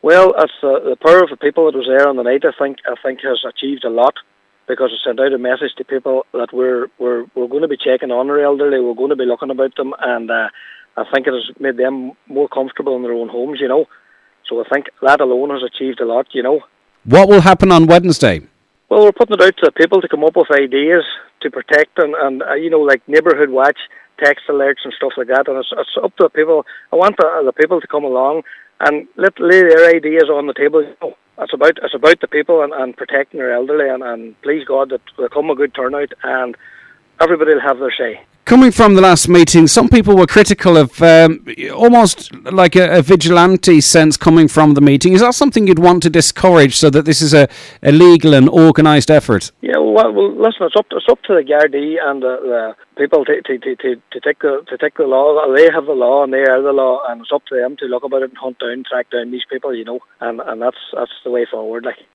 Well, it's the power of the people that was there on the night. I think has achieved a lot, because it sent out a message to people that we're going to be checking on our elderly. We're going to be looking about them, and I think it has made them more comfortable in their own homes. So I think that alone has achieved a lot. What will happen on Wednesday? Well, we're putting it out to the people to come up with ideas to protect and like neighbourhood watch, text alerts and stuff like that. And it's up to the people. I want the people to come along and lay their ideas on the table. It's about the people and protecting their elderly. And please God that will come a good turnout and everybody will have their say. Coming from the last meeting, some people were critical of almost like a vigilante sense coming from the meeting. Is that something you'd want to discourage, so that this is a legal and organised effort? Yeah, well, listen, it's up to the Gardaí and the people to take the law. They have the law and they are the law, and it's up to them to look about it and hunt down, track down these people, and that's the way forward, like.